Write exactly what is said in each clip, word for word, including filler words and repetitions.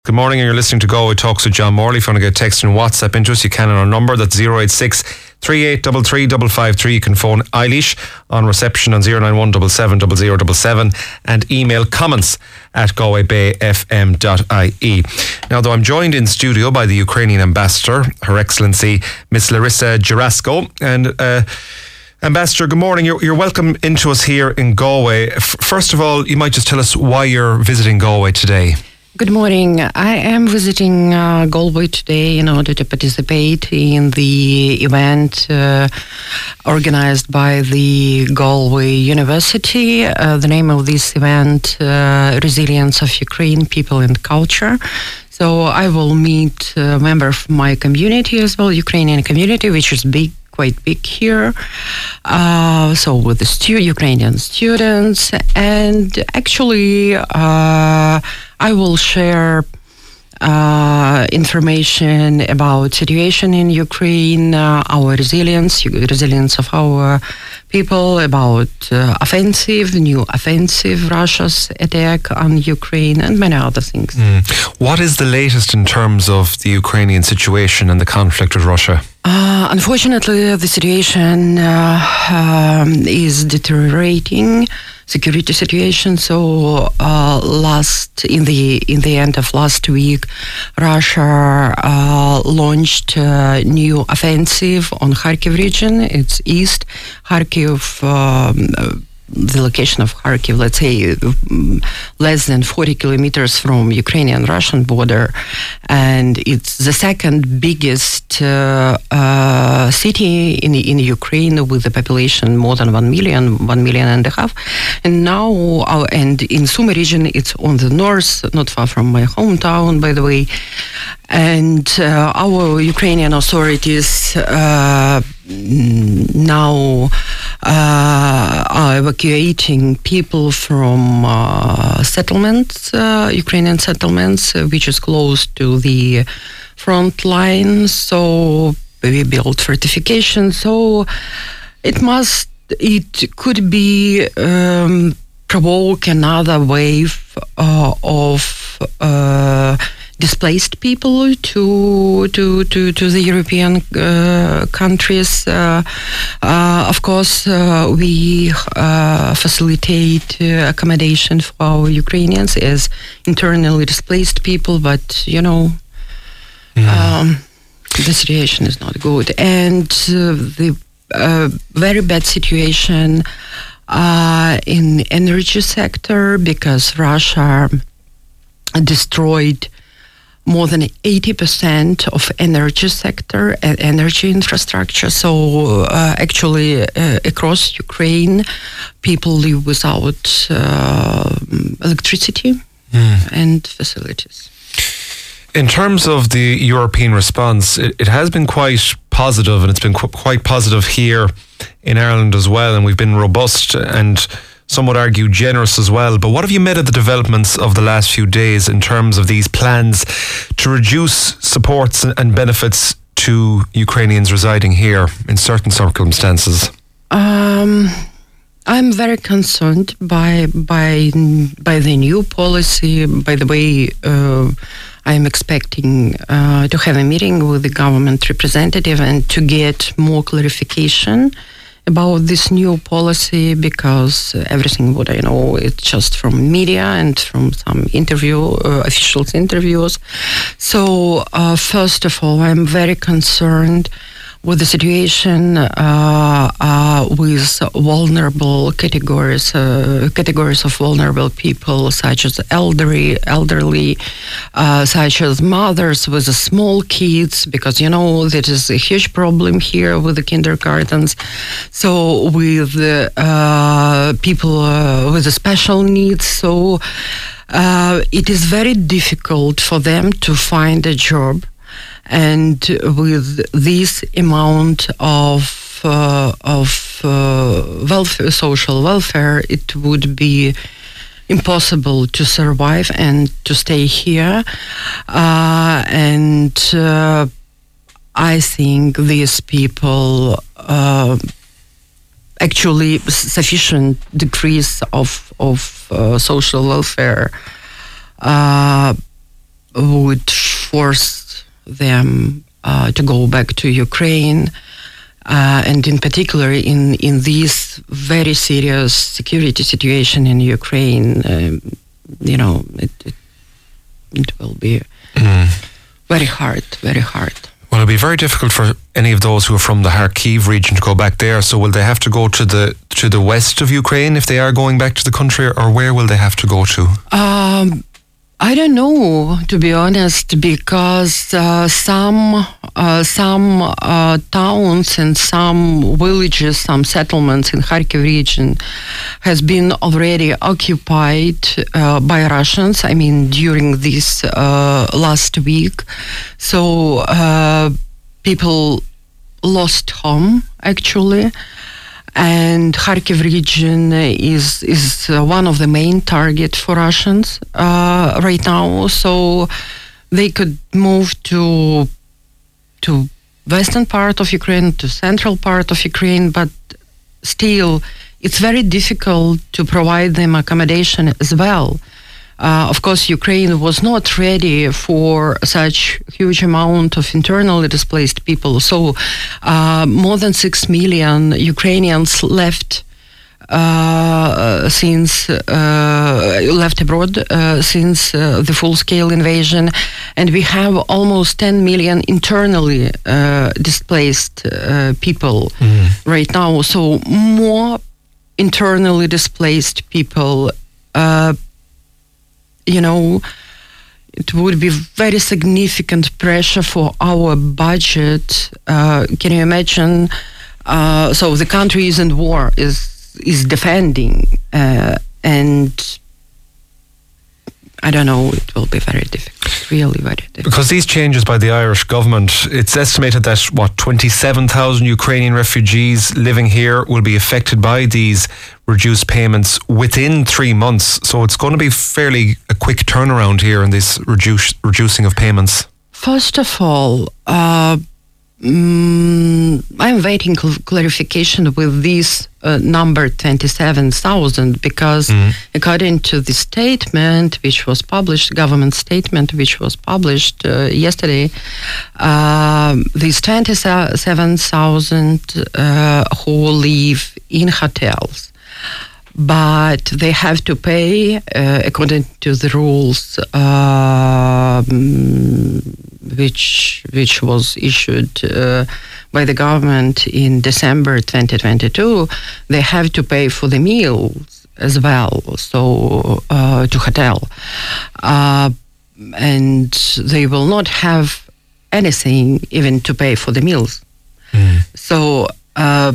Good morning, and you're listening to Go. It Talks with John Morley. If you want to get text and WhatsApp into us, you can on our number. That's zero eight six, three eight three three, five five three. You can phone Eilish on reception on zero nine one seven seven zero zero seven seven and email comments at galway bay f m dot i e. Now, though, I'm joined in studio by the Ukrainian ambassador, Her Excellency Miss Larissa Jarasko. And uh, Ambassador, good morning. You're, you're welcome into us here in Galway. F- first of all, you might just tell us why you're visiting Galway today. Good morning. I am visiting uh, Galway today in order to participate in the event uh, organized by the Galway University. Uh, the name of this event, uh, Resilience of Ukraine, People and Culture. So I will meet a member of my community as well, Ukrainian community, which is big. Quite big here, uh, so with the stu- Ukrainian students, and actually uh, I will share uh, information about situation in Ukraine, uh, our resilience, resilience of our people, about uh, offensive, new offensive, Russia's attack on Ukraine, and many other things. Mm. What is the latest in terms of the Ukrainian situation and the conflict with Russia? Uh, unfortunately, the situation uh, um, is deteriorating. Security situation. So uh, last in the in the end of last week, Russia uh, launched a new offensive on Kharkiv region. It's east Kharkiv. Um, the location of Kharkiv, let's say, less than forty kilometers from Ukrainian-Russian border, and it's the second biggest uh, uh, city in in Ukraine with a population more than one million, one million and a half. And now, uh, and in Sumy region, it's on the north, not far from my hometown, by the way. And uh, our Ukrainian authorities uh, now uh, are evacuating people from uh, settlements, uh, Ukrainian settlements, uh, which is close to the front line. So we built fortifications. So it must, it could be um, provoke another wave uh, of uh, displaced people to to to, to the European uh, countries. Uh, uh, of course, uh, we uh, facilitate uh, accommodation for our Ukrainians as internally displaced people, but you know, mm. um, the situation is not good, and uh, the uh, very bad situation uh, in energy sector because Russia destroyed more than eighty percent of energy sector and energy infrastructure. So uh, actually uh, across Ukraine, people live without uh, electricity mm. and facilities. In terms of the European response, it, it has been quite positive, and it's been qu- quite positive here in Ireland as well, and we've been robust and some would argue generous as well. But what have you made of the developments of the last few days in terms of these plans to reduce supports and benefits to Ukrainians residing here in certain circumstances? Um, I'm very concerned by by by the new policy. By the way, uh, I'm expecting uh, to have a meeting with the government representative and to get more clarification about this new policy, because everything what I know it's just from media and from some interview uh, officials interviews. So uh, first of all, I'm very concerned with the situation uh, uh, with vulnerable categories, uh, categories of vulnerable people, such as elderly, elderly, uh, such as mothers with the small kids, because you know that is a huge problem here with the kindergartens. So with uh, people uh, with the special needs, so uh, it is very difficult for them to find a job. And with this amount of uh, of uh, welfare, social welfare, it would be impossible to survive and to stay here. Uh, and uh, I think these people uh, actually sufficient decrease of of uh, social welfare Uh, would force them uh, to go back to Ukraine. Uh, and in particular, in, in this very serious security situation in Ukraine, um, you know, it, it, it will be mm. very hard, very hard. Well, it'll be very difficult for any of those who are from the Kharkiv region to go back there. So will they have to go to the to the west of Ukraine if they are going back to the country, or where will they have to go to? Um, I don't know, to be honest, because uh, some uh, some uh, towns and some villages, some settlements in Kharkiv region has been already occupied uh, by Russians, I mean, during this uh, last week. So uh, people lost home, actually. And Kharkiv region is is uh, one of the main targets for Russians uh, right now. So they could move to to western part of Ukraine, to central part of Ukraine, but still it's very difficult to provide them accommodation as well. Uh, of course, Ukraine was not ready for such huge amount of internally displaced people. So uh, more than six million Ukrainians left uh, since uh, left abroad uh, since uh, the full-scale invasion, and we have almost ten million internally uh, displaced uh, people mm. right now. So more internally displaced people. Uh, You know, it would be very significant pressure for our budget. Uh, can you imagine? Uh, so the country is in war, is is defending, uh, and I don't know. It will be very difficult, really very difficult. Because these changes by the Irish government, it's estimated that what twenty-seven thousand Ukrainian refugees living here will be affected by these reduced payments within three months. So it's going to be fairly a quick turnaround here in this reduce, reducing of payments. First of all, uh, mm, I'm waiting cl- clarification with this uh, number twenty-seven thousand, because mm. according to the statement which was published, government statement which was published uh, yesterday, uh, these twenty-seven thousand uh, who live in hotels, but they have to pay uh, according to the rules uh, which which was issued uh, by the government in December twenty twenty-two. They have to pay for the meals as well, so uh, to hotel, uh, and they will not have anything even to pay for the meals. Mm. So. Uh,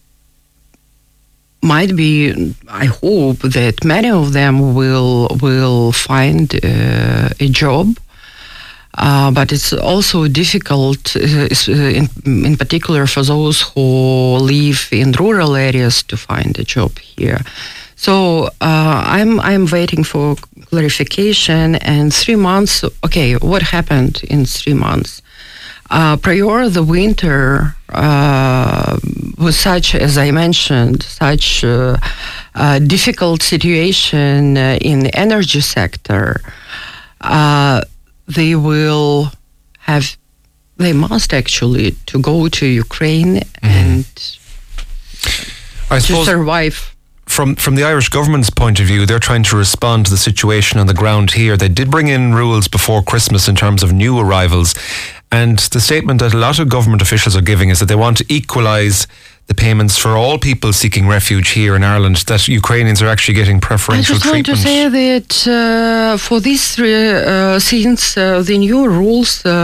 Might be, I hope that many of them will will find uh, a job, uh, but it's also difficult, uh, in, in particular for those who live in rural areas, to find a job here. So uh, I'm I'm waiting for clarification. And three months. Okay, what happened in three months? Uh, prior the winter uh, was such, as I mentioned, such uh, uh, difficult situation uh, in the energy sector. Uh, they will have, they must actually to go to Ukraine mm-hmm. and I to survive. From from the Irish government's point of view, they're trying to respond to the situation on the ground here. They did bring in rules before Christmas in terms of new arrivals. And the statement that a lot of government officials are giving is that they want to equalise the payments for all people seeking refuge here in Ireland, that Ukrainians are actually getting preferential treatment. I just want to say that uh, for this, uh, since uh, the new rules uh,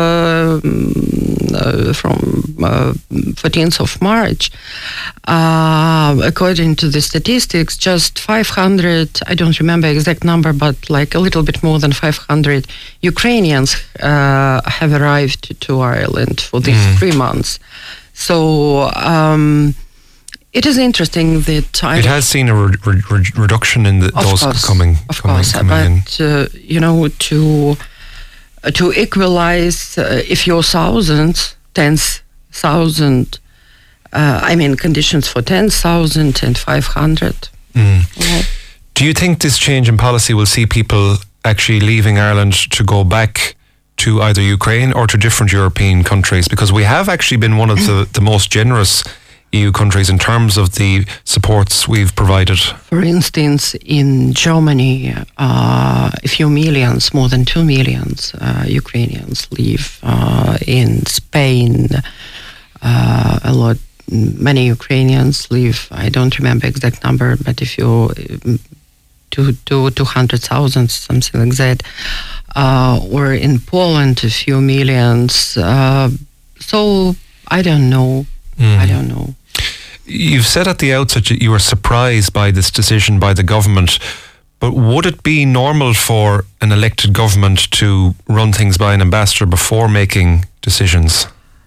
uh, from uh, fourteenth of March, uh, according to the statistics, just five hundred, I don't remember exact number, but like a little bit more than five hundred Ukrainians uh, have arrived to Ireland for these mm. three months. So um, it is interesting that I it has seen a re- re- reduction in the, those course, coming, of coming, course, coming but uh, you know, to uh, to equalize, uh, if you're thousands, tens thousand, uh, I mean, conditions for ten thousand and five hundred. Mm. Yeah. Do you think this change in policy will see people actually leaving Ireland to go back to either Ukraine or to different European countries? Because we have actually been one of the, the most generous E U countries in terms of the supports we've provided. For instance, in Germany, uh, a few millions, more than two millions uh, Ukrainians live. Uh, in Spain, uh, a lot, many Ukrainians live. I don't remember exact number, but if you two to two hundred thousand, something like that. Uh, or in Poland, a few millions. Uh, so I don't know. Mm. I don't know. You've said at the outset that you were surprised by this decision by the government, but would it be normal for an elected government to run things by an ambassador before making decisions?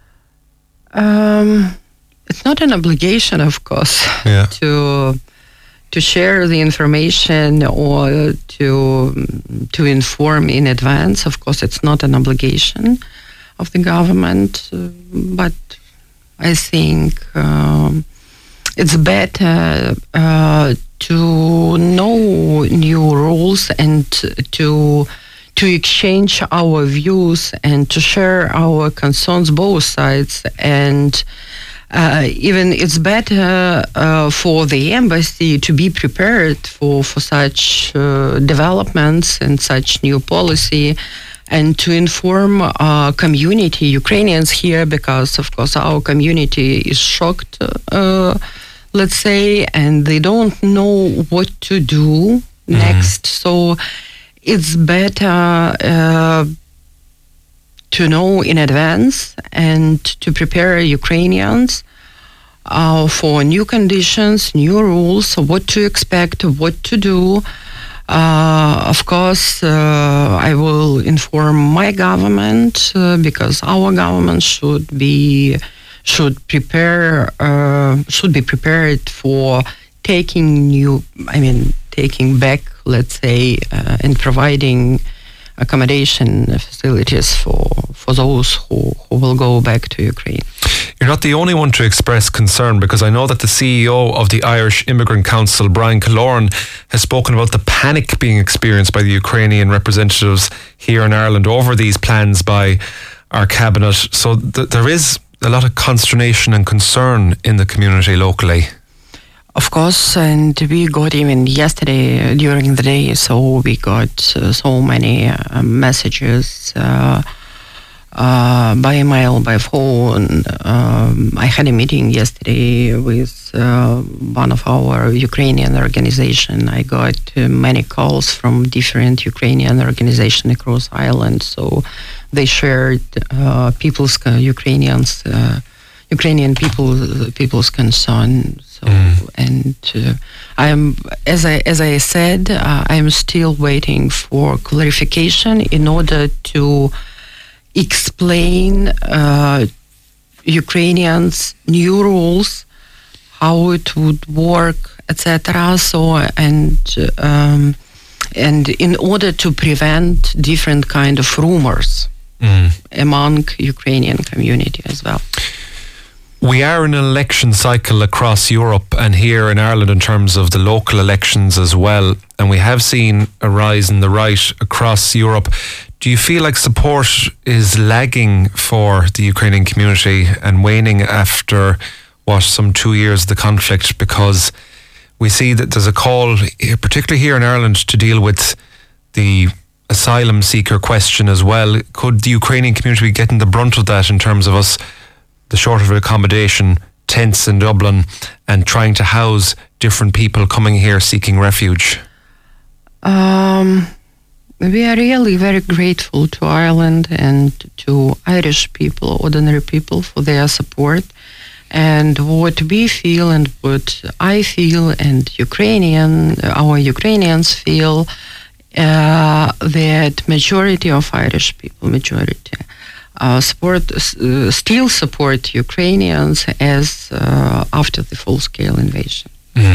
Um, it's not an obligation, of course, yeah. to to share the information or to to inform in advance. Of course, it's not an obligation of the government, uh, but I think um, it's better uh, to know new rules and to to exchange our views and to share our concerns, both sides. And uh, even it's better uh, for the embassy to be prepared for, for such uh, developments and such new policy, and to inform our community, Ukrainians here, because of course our community is shocked, uh, let's say, and they don't know what to do mm-hmm. next. So it's better uh, to know in advance and to prepare Ukrainians uh, for new conditions, new rules, what to expect, what to do. Uh, of course, uh, I will inform my government uh, because our government should be should prepare uh, should be prepared for taking new. I mean, taking back, let's say, uh, and providing accommodation facilities for for those who, who will go back to Ukraine. You're not the only one to express concern, because I know that the C E O of the Irish Immigrant Council, Brian Killoran, has spoken about the panic being experienced by the Ukrainian representatives here in Ireland over these plans by our cabinet. So th- there is a lot of consternation and concern in the community locally. Of course, and we got even yesterday during the day, so we got uh, so many uh, messages uh, uh, by email, by phone. Um, I had a meeting yesterday with uh, one of our Ukrainian organizations. I got uh, many calls from different Ukrainian organizations across Ireland, so they shared uh, people's, uh, Ukrainians, uh, Ukrainian people, people's concern. So, mm. and uh, I am, as I as I said, uh, I am still waiting for clarification in order to explain uh, Ukrainians new rules, how it would work, et cetera. So and um, and in order to prevent different kind of rumors mm. among Ukrainian community as well. We are in an election cycle across Europe and here in Ireland in terms of the local elections as well. And we have seen a rise in the right across Europe. Do you feel like support is lagging for the Ukrainian community and waning after, what, some two years of the conflict? Because we see that there's a call, particularly here in Ireland, to deal with the asylum seeker question as well. Could the Ukrainian community be getting the brunt of that in terms of us, the shortage of accommodation, tents in Dublin, and trying to house different people coming here seeking refuge? Um, we are really very grateful to Ireland and to Irish people, ordinary people, for their support. And what we feel and what I feel and Ukrainian, our Ukrainians feel, uh, that majority of Irish people, majority, Uh, support uh, still support Ukrainians as uh, after the full-scale invasion. Mm.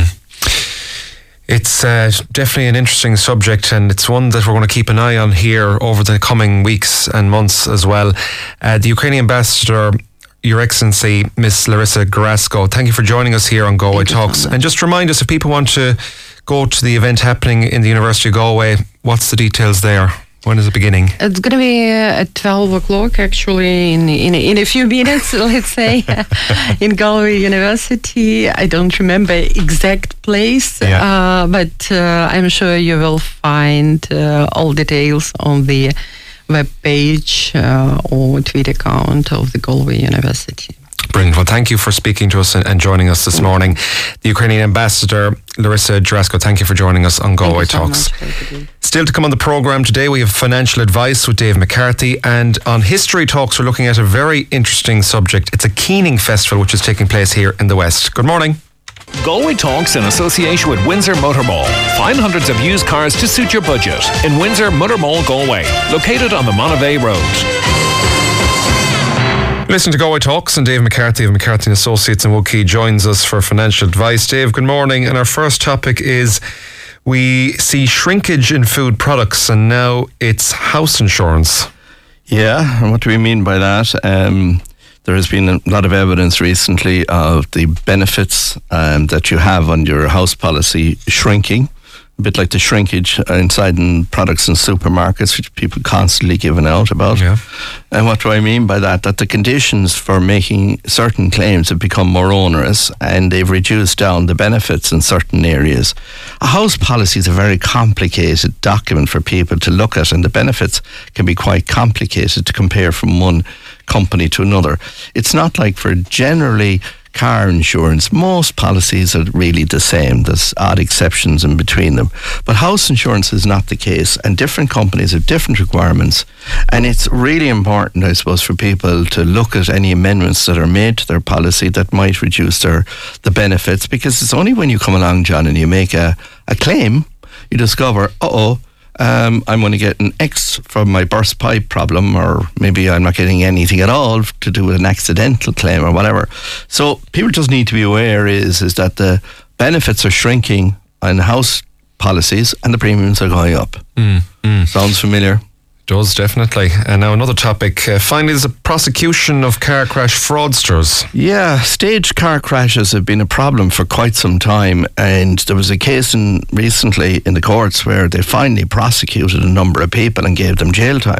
It's uh, definitely an interesting subject, and it's one that we're going to keep an eye on here over the coming weeks and months as well. Uh, the Ukrainian ambassador, Your Excellency, Miss Larissa Garasko, thank you for joining us here on Galway Talks. And just remind us, if people want to go to the event happening in the University of Galway, What's the details there? When is it beginning? It's going to be at twelve o'clock, actually, in in, in a few minutes, let's say, in Galway University. I don't remember exact place, yeah. uh, but uh, I'm sure you will find uh, all details on the web page uh, or Twitter account of the Galway University. Brilliant. Well, thank you for speaking to us and, and joining us this morning. The Ukrainian ambassador, Larissa Jurasko, thank you for joining us on Galway Talks. Still to come on the programme today, we have financial advice with Dave McCarthy, and on History Talks, we're looking at a very interesting subject. It's a keening festival which is taking place here in the West. Good morning. Galway Talks in association with Windsor Motor Mall. Find hundreds of used cars to suit your budget in Windsor Motor Mall, Galway, located on the Monavey Road. Listen to Galway Talks, and Dave McCarthy of McCarthy and Associates in Woodkey joins us for financial advice. Dave, good morning. And our first topic is we see shrinkage in food products, and now it's house insurance. Yeah, and what do we mean by that? Um, there has been a lot of evidence recently of the benefits um, that you have on your house policy shrinking. A bit like the shrinkage inside in products in supermarkets, which people constantly giving out about. Yeah. And what do I mean by that? That the conditions for making certain claims have become more onerous, and they've reduced down the benefits in certain areas. A house policy is a very complicated document for people to look at, and the benefits can be quite complicated to compare from one company to another. It's not like for generally car insurance, most policies are really the same. There's odd exceptions in between them. But house insurance is not the case, and different companies have different requirements. And it's really important, I suppose, for people to look at any amendments that are made to their policy that might reduce their the benefits, because it's only when you come along, John, and you make a, a claim, you discover, uh-oh, Um, I'm going to get an X from my burst pipe problem, or maybe I'm not getting anything at all to do with an accidental claim or whatever. So people just need to be aware is, is that the benefits are shrinking on house policies and the premiums are going up. Mm, mm. Sounds familiar? Does, definitely. And now another topic. Uh, finally, there's a prosecution of car crash fraudsters. Yeah, staged car crashes have been a problem for quite some time, and there was a case in recently in the courts where they finally prosecuted a number of people and gave them jail time.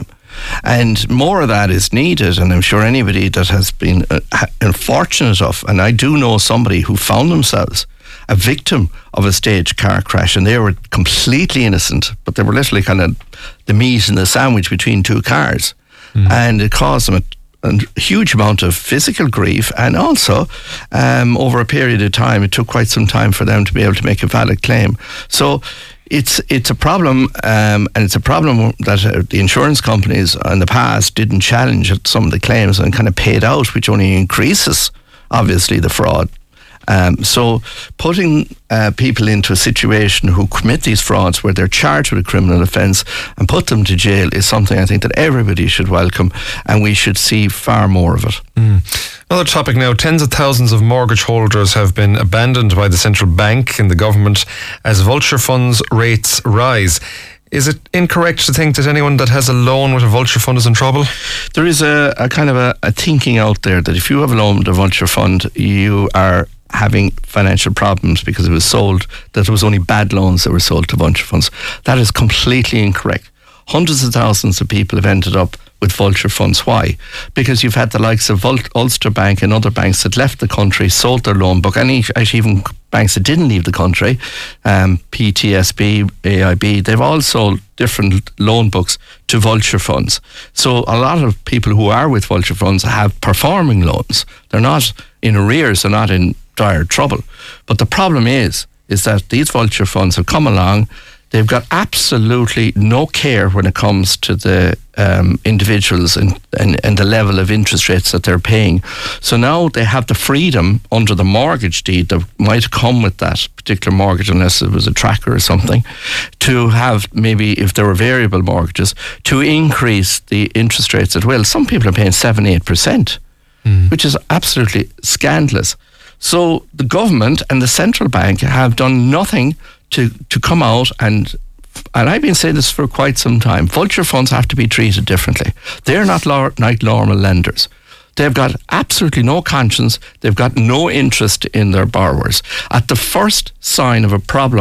And more of that is needed, and I'm sure anybody that has been uh, unfortunate enough, and I do know somebody who found themselves a victim of a staged car crash, and they were completely innocent, but they were literally kind of the meat and the sandwich between two cars. Mm. And it caused them a, a huge amount of physical grief, and also um, over a period of time, it took quite some time for them to be able to make a valid claim. So it's it's a problem, um, and it's a problem that uh, the insurance companies in the past didn't challenge some of the claims and kind of paid out, which only increases, obviously, the fraud. Um, so putting uh, people into a situation who commit these frauds where they're charged with a criminal offence and put them to jail is something I think that everybody should welcome, and we should see far more of it. Mm. Another topic now. Tens of thousands of mortgage holders have been abandoned by the central bank and the government as vulture funds rates rise. Is it incorrect to think that anyone that has a loan with a vulture fund is in trouble? There is a, a kind of a, a thinking out there that if you have a loan with a vulture fund, you are having financial problems because it was sold, that it was only bad loans that were sold to vulture funds. That is completely incorrect. Hundreds of thousands of people have ended up with vulture funds. Why? Because you've had the likes of Ul- Ulster Bank and other banks that left the country, sold their loan book, and actually even banks that didn't leave the country, um, P T S B, A I B, they've all sold different loan books to vulture funds. So a lot of people who are with vulture funds have performing loans. They're not in arrears, they're not in dire trouble. But the problem is, is that these vulture funds have come along. They've got absolutely no care when it comes to the um, individuals and, and, and the level of interest rates that they're paying. So now they have the freedom under the mortgage deed that might come with that particular mortgage, unless it was a tracker or something, to have maybe, if there were variable mortgages, to increase the interest rates at will. Some people are paying seven, eight percent, mm. which is absolutely scandalous. So the government and the central bank have done nothing to, to come out and, and I've been saying this for quite some time, vulture funds have to be treated differently. They're not lo- like normal lenders. They've got absolutely no conscience. They've got no interest in their borrowers. At the first sign of a problem,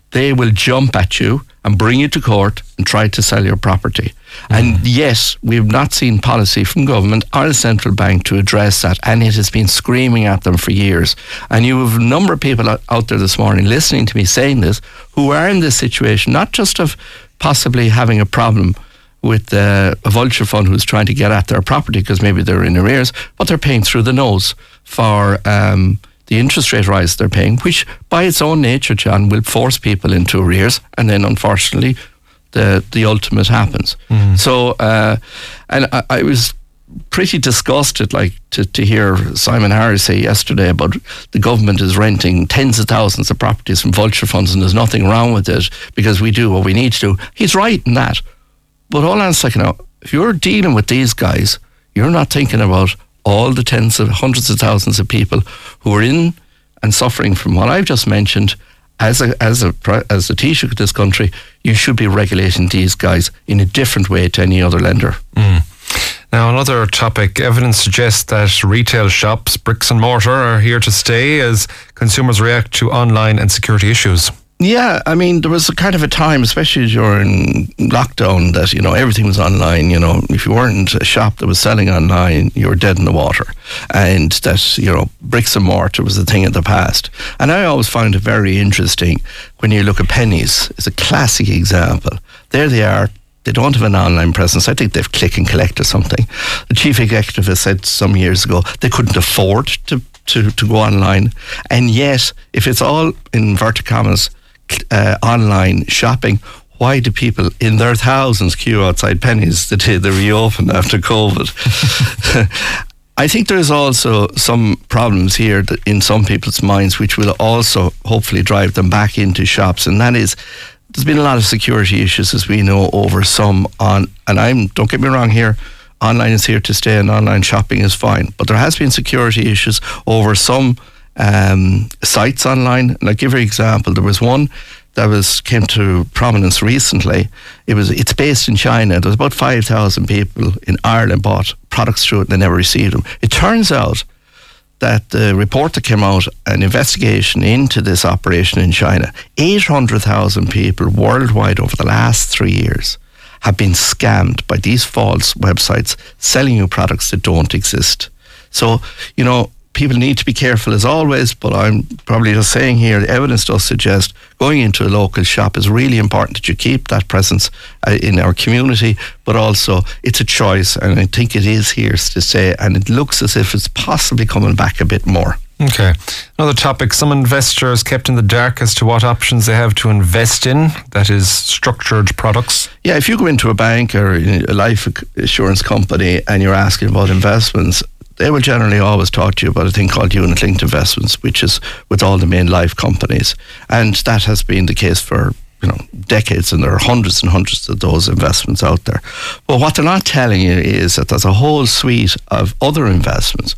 they will jump at you and bring you to court and try to sell your property. Mm. And yes, we've not seen policy from government or the central bank to address that, and it has been screaming at them for years. And you have a number of people out there this morning listening to me saying this, who are in this situation, not just of possibly having a problem with uh, a vulture fund who's trying to get at their property because maybe they're in arrears, but they're paying through the nose for um, the interest rate rise they're paying, which by its own nature, John, will force people into arrears, and then unfortunately the the ultimate happens. Mm. So uh, and I, I was pretty disgusted like to, to hear Simon Harris say yesterday about the government is renting tens of thousands of properties from vulture funds and there's nothing wrong with it because we do what we need to do. He's right in that. But hold on a second now, if you're dealing with these guys, you're not thinking about all the tens of hundreds of thousands of people who are in and suffering from what I've just mentioned. As a as a as the Taoiseach of this country, you should be regulating these guys in a different way to any other lender. Mm. Now, another topic, evidence suggests that retail shops, bricks and mortar, are here to stay as consumers react to online and security issues. Yeah, I mean, there was a kind of a time, especially during lockdown, that, you know, everything was online. You know, if you weren't a shop that was selling online, you were dead in the water. And that, you know, bricks and mortar was a thing of the past. And I always found it very interesting when you look at Penneys. It's a classic example. There they are. They don't have an online presence. I think they've click and collect or something. The chief executive has said some years ago they couldn't afford to, to, to go online. And yet, if it's all, in inverted commas, Uh, online shopping, why do people in their thousands queue outside Penneys the day they reopened after COVID? I think there's also some problems here that in some people's minds which will also hopefully drive them back into shops, and that is there's been a lot of security issues, as we know, over some on, and I'm don't get me wrong here, online is here to stay and online shopping is fine, but there has been security issues over some Um, sites online. And I'll give you an example. There was one that was came to prominence recently. It was it's based in China. There was about five thousand people in Ireland bought products through it and they never received them. It turns out that the report that came out, an investigation into this operation in China, eight hundred thousand people worldwide over the last three years have been scammed by these false websites selling you products that don't exist. So, you know, people need to be careful as always, but I'm probably just saying here, the evidence does suggest going into a local shop is really important that you keep that presence uh, in our community, but also it's a choice, and I think it is here to stay, and it looks as if it's possibly coming back a bit more. Okay. Another topic, some investors kept in the dark as to what options they have to invest in, that is structured products. Yeah, if you go into a bank or a life insurance company and you're asking about investments, they will generally always talk to you about a thing called unit-linked investments, which is with all the main life companies. And that has been the case for, you know, decades, and there are hundreds and hundreds of those investments out there. But what they're not telling you is that there's a whole suite of other investments,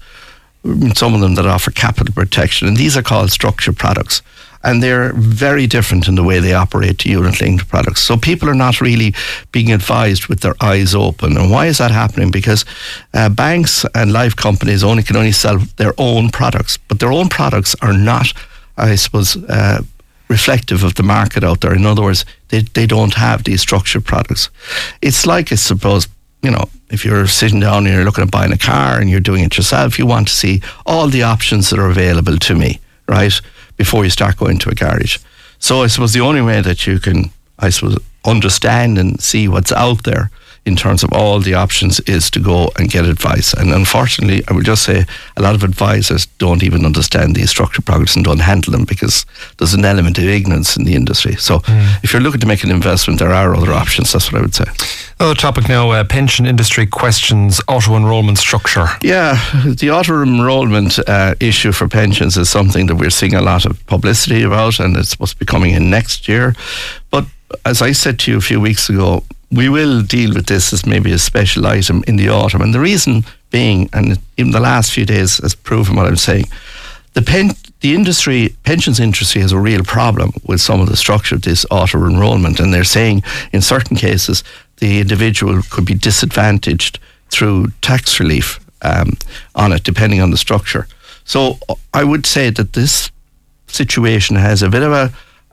some of them that offer capital protection, and these are called structured products. And they're very different in the way they operate to unit-linked products. So people are not really being advised with their eyes open. And why is that happening? Because uh, banks and life companies only can only sell their own products, but their own products are not, I suppose, uh, reflective of the market out there. In other words, they, they don't have these structured products. It's like, I suppose, you know, if you're sitting down and you're looking at buying a car and you're doing it yourself, you want to see all the options that are available to me, right, before you start going to a garage. So I suppose the only way that you can, I suppose, understand and see what's out there in terms of all the options is to go and get advice. And unfortunately, I would just say a lot of advisors don't even understand these structured products and don't handle them because there's an element of ignorance in the industry. So mm. if you're looking to make an investment, there are other options. That's what I would say. Another topic now, uh, pension industry questions auto-enrollment structure. Yeah, the auto-enrollment uh, issue for pensions is something that we're seeing a lot of publicity about, and it's supposed to be coming in next year. But as I said to you a few weeks ago, we will deal with this as maybe a special item in the autumn. And the reason being, and in the last few days has proven what I'm saying, the pen, the industry, pensions industry has a real problem with some of the structure of this auto-enrollment. And they're saying in certain cases, the individual could be disadvantaged through tax relief um, on it, depending on the structure. So I would say that this situation has a bit of a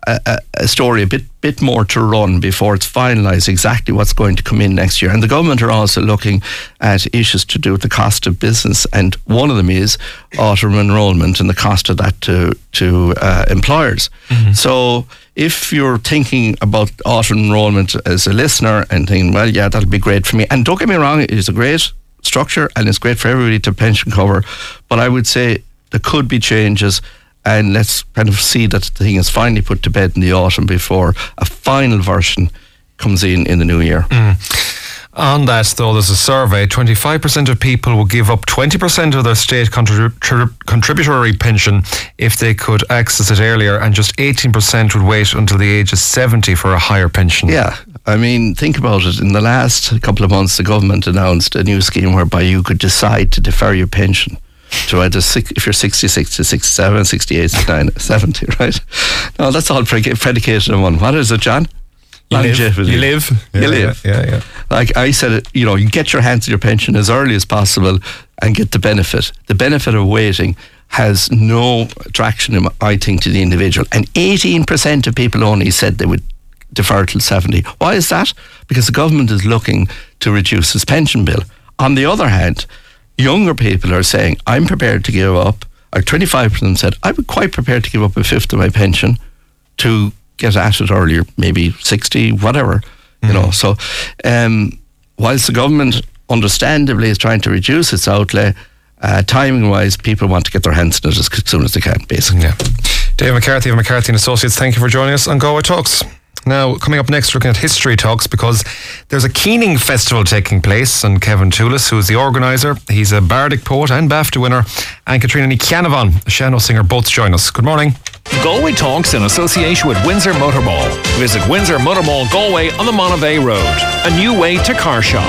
a, a story a bit bit more to run before it's finalised exactly what's going to come in next year. And the government are also looking at issues to do with the cost of business, and one of them is auto enrolment and the cost of that to to uh, employers. Mm-hmm. So if you're thinking about auto enrolment as a listener and thinking, well, yeah, that'll be great for me, and don't get me wrong, it is a great structure and it's great for everybody to pension cover, but I would say there could be changes. And let's kind of see that the thing is finally put to bed in the autumn before a final version comes in in the new year. Mm. On that, though, there's a survey. twenty-five percent of people would give up twenty percent of their state contrib- tri- contributory pension if they could access it earlier, and just eighteen percent would wait until the age of seventy for a higher pension. Yeah. I mean, think about it. In the last couple of months, the government announced a new scheme whereby you could decide to defer your pension to either six, if you're sixty-six to sixty-seven, sixty-eight, sixty-nine, seventy, right? No, that's all predicated on one. What is it, John? You live. You live. Yeah, you yeah, live. Yeah, yeah. Like I said, you know, you get your hands on your pension as early as possible and get the benefit. The benefit of waiting has no attraction, I think, to the individual. And eighteen percent of people only said they would defer till seventy. Why is that? Because the government is looking to reduce its pension bill. On the other hand, younger people are saying, I'm prepared to give up, or twenty-five percent said, I would quite prepared to give up a fifth of my pension to get at it earlier, maybe sixty, whatever, mm. you know. So, um, whilst the government understandably is trying to reduce its outlay, uh, timing-wise, people want to get their hands on it as soon as they can, basically. Yeah. Dave McCarthy of McCarthy and Associates, thank you for joining us on Galway Talks. Now, coming up next, we're looking at History Talks, because there's a Keening Festival taking place, and Kevin Toulis, who is the organiser, he's a bardic poet and BAFTA winner, and Katrina Ní Cheannavan, a sean-nós singer, both join us. Good morning. Galway Talks in association with Windsor Motor Mall. Visit Windsor Motor Mall Galway on the Monavea Road. A new way to car shop.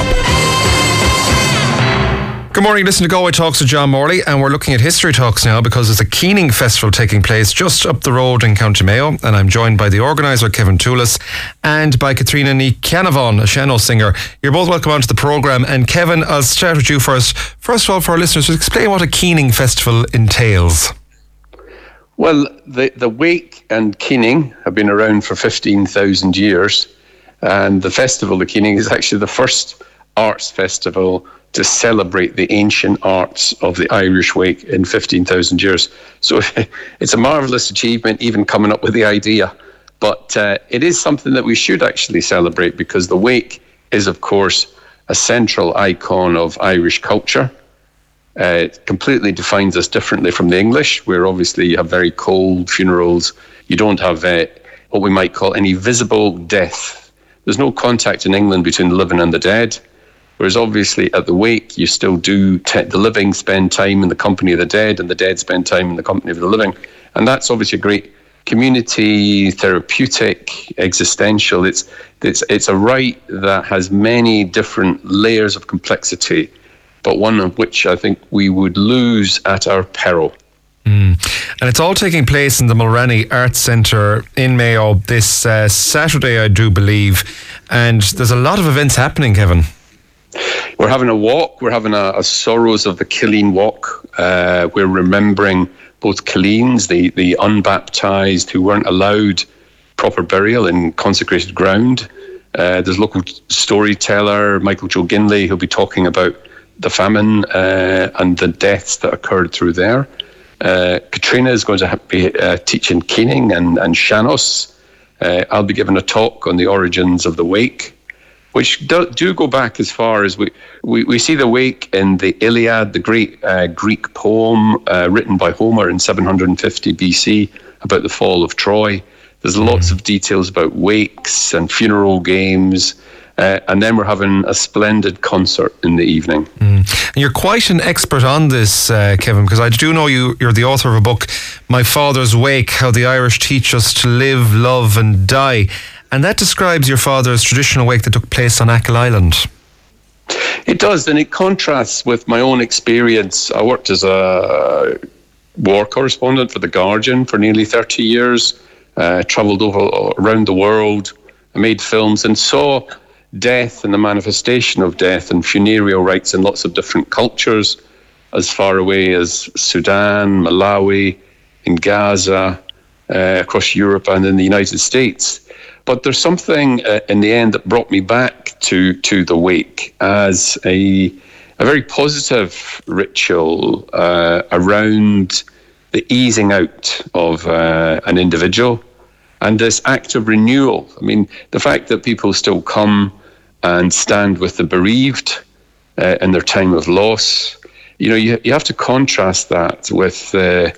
Good morning, listen to Galway Talks with John Morley, and we're looking at History Talks now because there's a Keening Festival taking place just up the road in County Mayo, and I'm joined by the organiser Kevin Toulis and by Katrina Ní Cheannavan, a sean-nós singer. You're both welcome onto the programme, and Kevin, I'll start with you first. First of all, for our listeners, explain what a Keening Festival entails. Well, the, the wake and Keening have been around for fifteen thousand years, and the Festival of Keening is actually the first arts festival to celebrate the ancient arts of the Irish wake in fifteen thousand years. So it's a marvellous achievement, even coming up with the idea. But uh, it is something that we should actually celebrate, because the wake is, of course, a central icon of Irish culture. Uh, it completely defines us differently from the English, where obviously you have very cold funerals. You don't have uh, what we might call any visible death. There's no contact in England between the living and the dead. Whereas obviously at the wake, you still do, te- the living spend time in the company of the dead, and the dead spend time in the company of the living. And that's obviously a great community, therapeutic, existential. It's, it's, it's a rite that has many different layers of complexity, but one of which I think we would lose at our peril. Mm. And it's all taking place in the Mulranny Arts Centre in Mayo this uh, Saturday, I do believe. And there's a lot of events happening, Kevin. We're having a walk. We're having a, a Sorrows of the Killeen walk. Uh, we're remembering both Killeens, the, the unbaptised who weren't allowed proper burial in consecrated ground. Uh, there's a local storyteller, Michael Joe Ginley, who'll be talking about the famine uh, and the deaths that occurred through there. Uh, Katrina is going to ha- be uh, teaching Keening and, and sean-nós. Uh, I'll be giving a talk on the origins of the wake, which do, do go back as far as we, we, we see the wake in the Iliad, the great uh, Greek poem uh, written by Homer in seven hundred fifty B C about the fall of Troy. There's lots of details about wakes and funeral games. Uh, and then we're having a splendid concert in the evening. Mm. And you're quite an expert on this, uh, Kevin, because I do know you, you're the author of a book, My Father's Wake, How the Irish Teach Us to Live, Love and Die. And that describes your father's traditional wake that took place on Achill Island. It does, and it contrasts with my own experience. I worked as a war correspondent for The Guardian for nearly thirty years, uh, travelled over around the world, I made films and saw death and the manifestation of death and funereal rites in lots of different cultures, as far away as Sudan, Malawi, in Gaza, uh, across Europe and in the United States. But there's something uh, in the end that brought me back to to the wake as a a very positive ritual uh, around the easing out of uh, an individual and this act of renewal. I mean, the fact that people still come and stand with the bereaved uh, in their time of loss, you know, you you have to contrast that with, uh,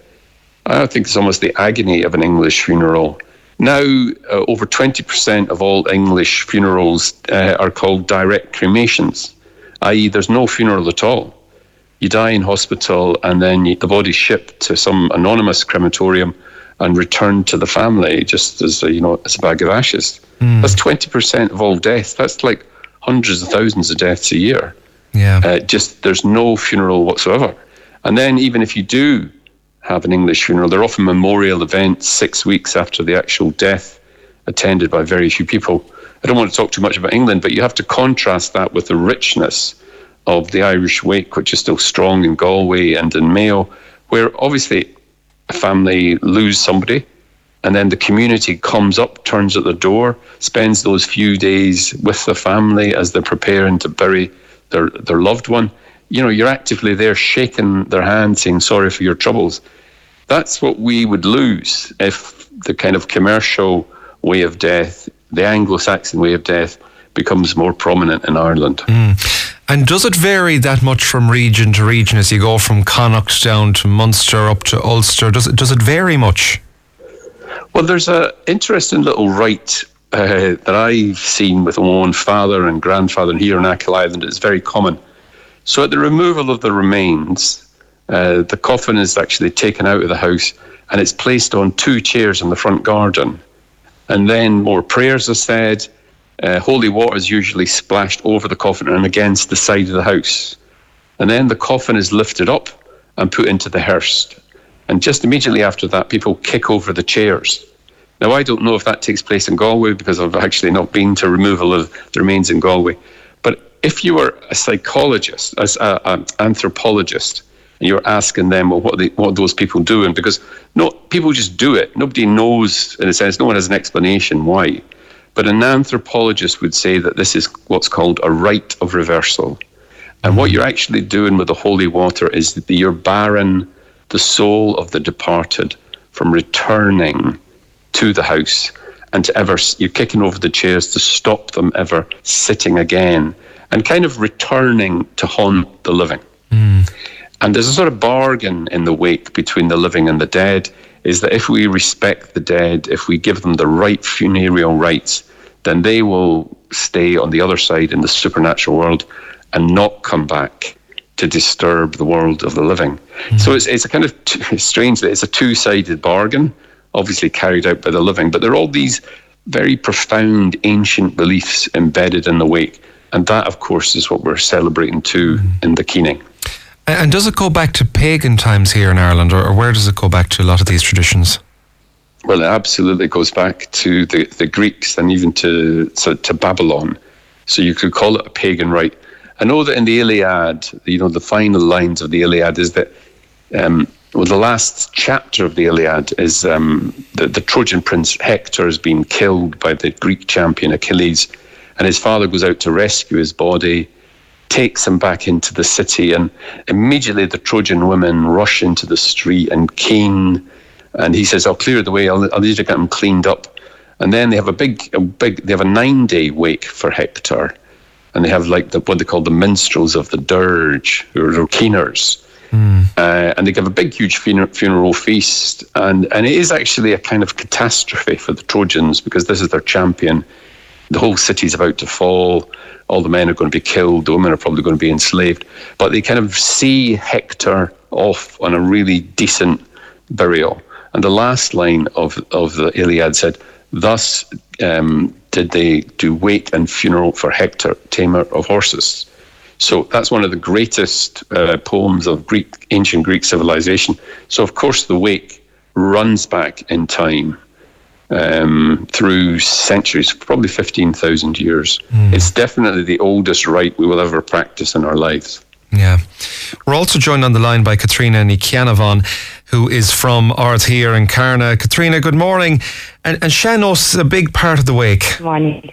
I think it's almost the agony of an English funeral. Now, uh, over twenty percent of all English funerals uh, are called direct cremations, that is there's no funeral at all. You die in hospital and then you, the body's shipped to some anonymous crematorium and returned to the family just as a, you know, as a bag of ashes. Mm. That's twenty percent of all deaths. That's like hundreds of thousands of deaths a year. Yeah. Uh, just there's no funeral whatsoever. And then even if you do have an English funeral, they're often memorial events six weeks after the actual death, attended by very few people. I don't want to talk too much about England, but you have to contrast that with the richness of the Irish wake, which is still strong in Galway and in Mayo, where obviously a family lose somebody and then the community comes up, turns at the door, spends those few days with the family as they're preparing to bury their, their loved one. You know, you're actively there shaking their hand, saying sorry for your troubles. That's what we would lose if the kind of commercial way of death, the Anglo-Saxon way of death, becomes more prominent in Ireland. Mm. And does it vary that much from region to region as you go from Connacht down to Munster up to Ulster? Does it, does it vary much? Well, there's an interesting little rite uh, that I've seen with my own father and grandfather here in Achill Island. It's very common. So at the removal of the remains, uh, the coffin is actually taken out of the house and it's placed on two chairs in the front garden. And then more prayers are said. Uh, holy water is usually splashed over the coffin and against the side of the house. And then the coffin is lifted up and put into the hearse. And just immediately after that, people kick over the chairs. Now, I don't know if that takes place in Galway because I've actually not been to removal of the remains in Galway. But if you were a psychologist, as an anthropologist, and you're asking them, well, what, they, what those people doing? Because no, people just do it. Nobody knows, in a sense, no one has an explanation why. But an anthropologist would say that this is what's called a rite of reversal. And what you're actually doing with the holy water is that you're barring the soul of the departed from returning to the house and to ever, you're kicking over the chairs to stop them ever sitting again and kind of returning to haunt the living. Mm. And there's a sort of bargain in the wake between the living and the dead, is that if we respect the dead, if we give them the right funereal rites, then they will stay on the other side in the supernatural world and not come back to disturb the world of the living. Mm-hmm. So it's it's a kind of, t- strangely, it's a two-sided bargain, obviously carried out by the living, but there are all these very profound ancient beliefs embedded in the wake. And that, of course, is what we're celebrating too mm-hmm. in the keening. And does it go back to pagan times here in Ireland, or where does it go back to a lot of these traditions? Well, it absolutely goes back to the, the Greeks and even to, to to Babylon. So you could call it a pagan rite. I know that in the Iliad, you know, the final lines of the Iliad is that, um, well, the last chapter of the Iliad is um, the, the Trojan prince Hector has been killed by the Greek champion Achilles, and his father goes out to rescue his body, takes him back into the city, and immediately the Trojan women rush into the street and Cain, and he says, I'll clear the way, I'll, I'll need to get him cleaned up. And then they have a big, a big, they have a nine-day wake for Hector, and they have like the, what they call the minstrels of the dirge, who are keeners. Mm. Uh, and they give a big, huge funer- funeral feast, and, and it is actually a kind of catastrophe for the Trojans because this is their champion. The whole city's about to fall. All the men are going to be killed. The women are probably going to be enslaved. But they kind of see Hector off on a really decent burial. And the last line of, of the Iliad said, thus um, did they do wake and funeral for Hector, tamer of horses. So that's one of the greatest uh, poems of Greek, ancient Greek civilization. So of course the wake runs back in time. Um, through centuries, probably fifteen thousand years. Mm. It's definitely the oldest rite we will ever practice in our lives. Yeah. We're also joined on the line by Katrina Nikianavan, who is from Ard here in Carna. Katrina, good morning. And, and Sean-nós a big part of the wake. Good morning.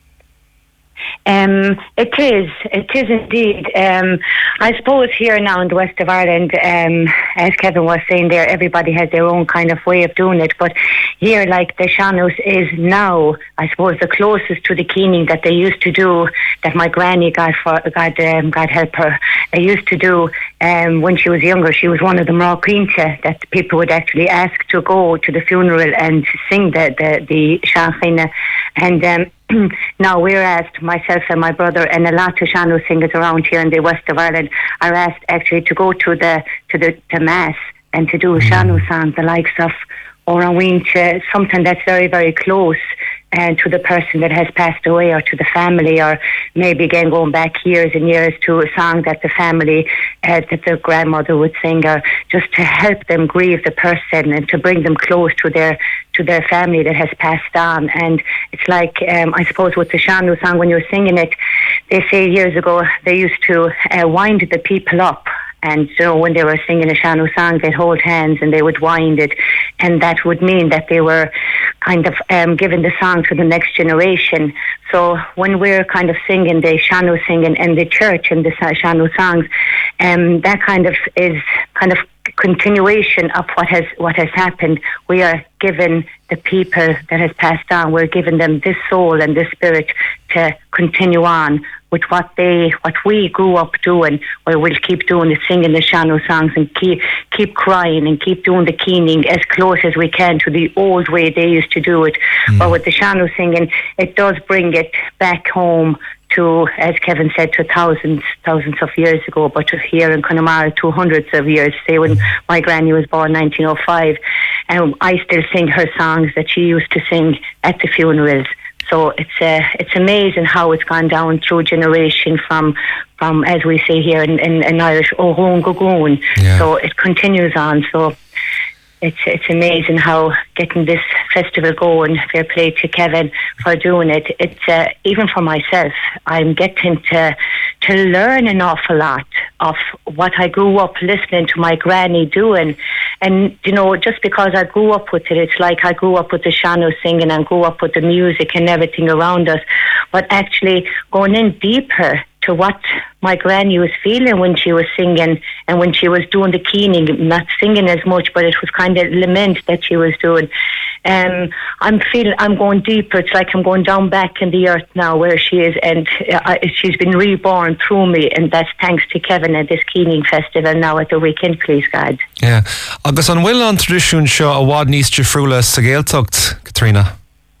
Um, it is, it is indeed. Um, I suppose here now in the west of Ireland, um, as Kevin was saying there, everybody has their own kind of way of doing it. But here, like the Sean-nós is now, I suppose, the closest to the keening that they used to do, that my granny, God, for, God, um, God help her, they used to do um, when she was younger. She was one of the Mrá Quinte that people would actually ask to go to the funeral and sing the, the, the Sean-chine. And um, now we're asked, myself and my brother and a lot of Sean-nós singers around here in the west of Ireland are asked actually to go to the to the to mass and to do a Sean-nós song, the likes of Oran Winch, something that's very, very close and to the person that has passed away, or to the family, or maybe again going back years and years to a song that the family, uh, that their grandmother would sing, or just to help them grieve the person and to bring them close to their to their family that has passed on. And it's like, um, I suppose with the Sean-nós song, when you're singing it, they say years ago they used to uh, wind the people up. And you know, when they were singing a Sean-nós song, they'd hold hands and they would wind it, and that would mean that they were kind of um, giving the song to the next generation. So when we're kind of singing the Sean-nós singing in the church and the Sean-nós songs, um, that kind of is kind of continuation of what has what has happened. We are giving the people that has passed on, we're giving them this soul and this spirit to continue on with what they, what we grew up doing. Where we'll keep doing the singing the Sean-nós songs and keep keep crying and keep doing the keening as close as we can to the old way they used to do it. Mm. But with the Sean-nós singing, it does bring it back home to, as Kevin said, to thousands, thousands of years ago, but to here in Connemara, to hundreds of years. Say when my granny was born, nineteen oh five, and I still sing her songs that she used to sing at the funerals. So it's uh, it's amazing how it's gone down through generation from, from as we say here in, in, in Irish, Oghún Gogoon. Yeah. So it continues on. So it's it's amazing how getting this festival going. Fair play to Kevin for doing it. It's uh, even for myself, I'm getting to to learn an awful lot of what I grew up listening to my granny doing. And, you know, just because I grew up with it, it's like I grew up with the Sean-nós singing and grew up with the music and everything around us. But actually going in deeper to what my granny was feeling when she was singing and when she was doing the keening, not singing as much, but it was kind of lament that she was doing. Um, I'm feeling, I'm going deeper. It's like I'm going down back in the earth now where she is, and uh, she's been reborn through me, and that's thanks to Kevin at this keening festival now at the weekend, please God. Yeah. Agus an bhfuil an tradiisiún seo a bhád níos difriúla sa Gaeltacht, Katrina?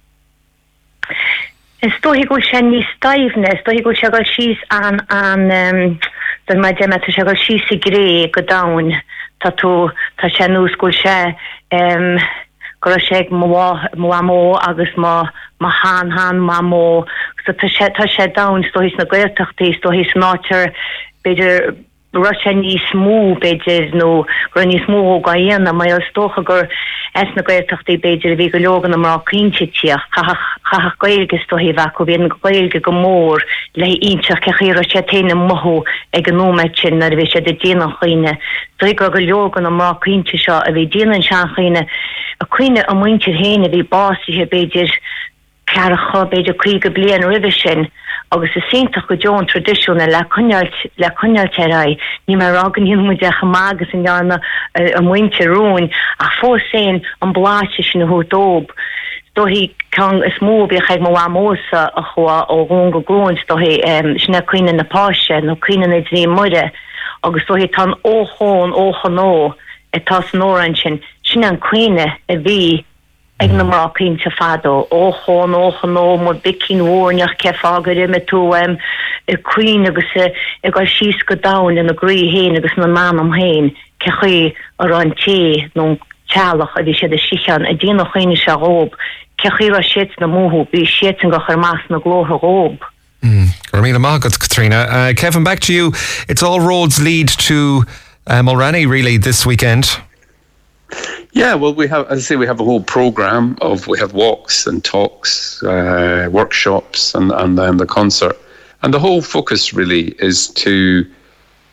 Stohi go sé níos staimhne, stohi go sé go síos an an um, don mai déime sé go síos i gré go dain tá tú tá sé nús go sé um, go sé má mó agus má má hán hán má mó, so tá sé tá sé dain stohís na Gaeltachtaí, stohís nátar beidir Russia níos mú beidir nó gur níos mú go dhéanana mai os tócha gur es na Gaeltachtaí beidir bhí go leogan na Mrá Quinte tíach chaach Gaeilge stohí bheith go bhíon Gaeilge go mór le ionseach cechéire sé téine mothú ag an nóid sin na bhí sé de déanaan chuoine. So gur go leogan na Mrá Quinte seo a bhí déanaan sean chuoine a chuoine a muintir héine bhí básithe beidir cearcha beidir chuige blian ribh sin. Agus is séintach go John tradiisiúna le conialt le conialt erai ní mar agan hin mu deach mágus in jarna a muinte rún a fós séin an bláise sin ho dób. Sto hi kan is mó be chaig má mósa a chua ó Oghún Gogoon sto hi um, sinna cuine na páise no cuine na drí muide agus sto hi tan óhón óchanó e tas nóran sin sin an cuine a bhí ag na Mrá Quinte fado óchón óchanó mo bicín wórneach ce fágad ime tú um, i cuine agus ag ar síos go dain in a grí héin agus na manam héin ce chuí ar an té nó tealach a bhí sé de sichan a dtíana chuoine se rób ce chuí ar siet na móthú bhí siet an go chur más na glótha rób. Mm. Gormíle mágad, Katrina. Uh, Kevin, back to you. It's all roads lead to uh, Mulranny really this weekend. Yeah, well, we have, as I say, we have a whole program of, we have walks and talks, uh, workshops, and, and then the concert. And the whole focus really is to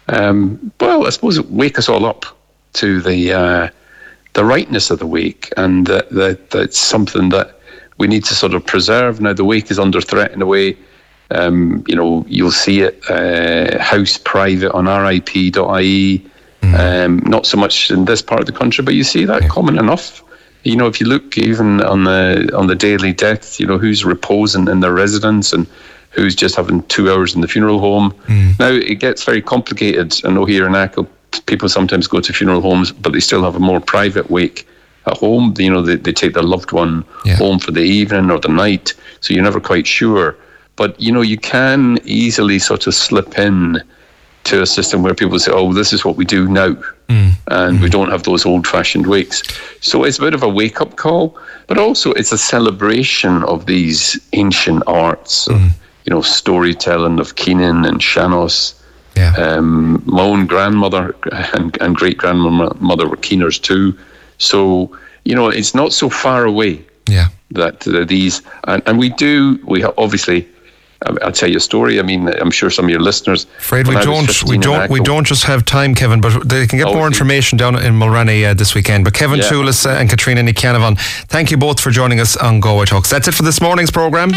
um, well, I suppose wake us all up to the uh, the rightness of the wake, and that, that that's something that we need to sort of preserve. Now, the wake is under threat in a way. Um, you know, you'll see it uh, house private on R I P dot I E. Mm. Um, not so much in this part of the country, but you see that yeah. common enough. You know, if you look even on the on the daily deaths, you know, who's reposing in their residence and who's just having two hours in the funeral home. Mm. Now, it gets very complicated. I know here in Achill, people sometimes go to funeral homes, but they still have a more private wake at home. You know, they, they take their loved one yeah. home for the evening or the night, so you're never quite sure. But, you know, you can easily sort of slip in to a system where people say, oh, this is what we do now. Mm. And mm. we don't have those old-fashioned wakes. So it's a bit of a wake-up call, but also it's a celebration of these ancient arts, mm. of, you know, storytelling of Keenan and Seanos. Yeah. Um, my own grandmother and, and great-grandmother were Keeners too. So, you know, it's not so far away yeah. that uh, these... And, and we do, we have obviously... I'll tell you a story. I mean, I'm sure some of your listeners. Afraid we don't, we don't, we don't just have time, Kevin. But they can get oh, more information down in Mulrenny uh, this weekend. But Kevin yeah. Thulis uh, and Katrina Nicanavan, thank you both for joining us on Galway Talks. That's it for this morning's programme.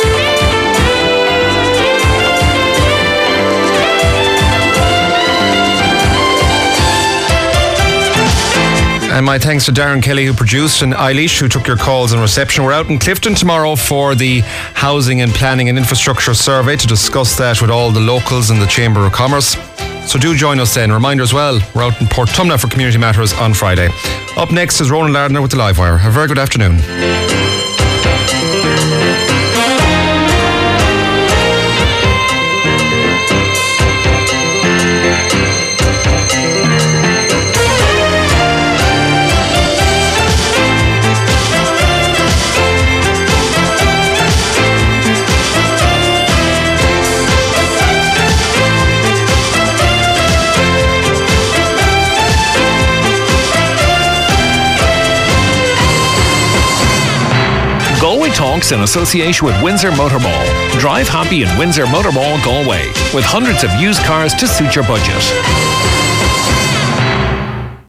And my thanks to Darren Kelly, who produced, and Eilish, who took your calls and reception. We're out in Clifton tomorrow for the Housing and Planning and Infrastructure Survey to discuss that with all the locals and the Chamber of Commerce. So do join us then. Reminder as well, we're out in Portumna for Community Matters on Friday. Up next is Ronan Lardner with the Livewire. Have a very good afternoon. Galway Talks in association with Windsor Motor Mall. Drive happy in Windsor Motor Mall, Galway, with hundreds of used cars to suit your budget.